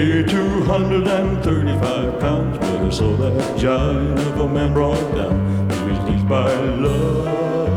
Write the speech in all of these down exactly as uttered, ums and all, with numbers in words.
weighed two hundred thirty-five pounds, but I saw that giant of a man brought down to his knees by love.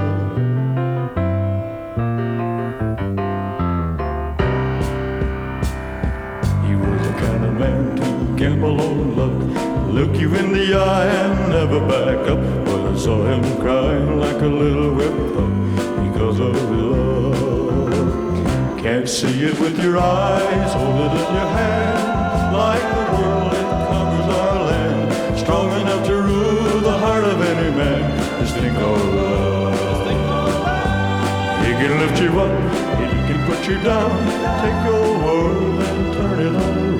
He was the kind of man to gamble on luck, look you in the eye and never back up. But I saw him crying like a little whipped pup because of love. Can't see it with your eyes, hold it in your hand, like the world it covers our land, strong enough to rule the heart of any man. This thing called love. He can lift you up, he can put you down, take your world and turn it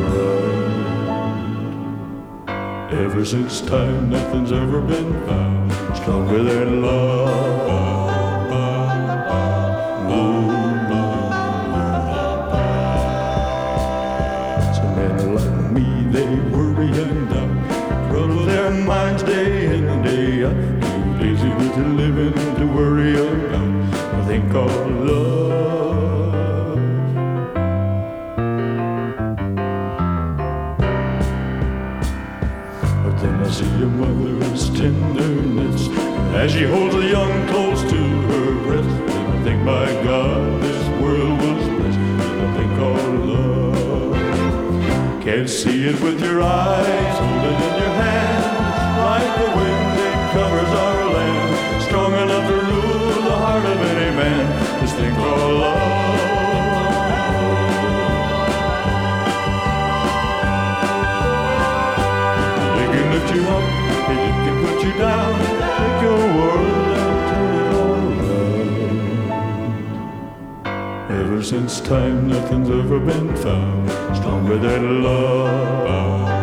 around. Ever since time, nothing's ever been found stronger than love. They worry and doubt, trouble their minds day in and day out, too busy with their living to worry about a thing called love. But then I see a mother's tenderness as she holds a young close to her breast, and I think, my God, this world was blessed with a thing called love. Can't see it with your eyes, hold it in your hand, like the wind it covers our land, strong enough to rule the heart of any man, this thing called love. It can lift you up, it can put you down, take your world and turn it around. Ever since time, nothing's ever been found stronger than love.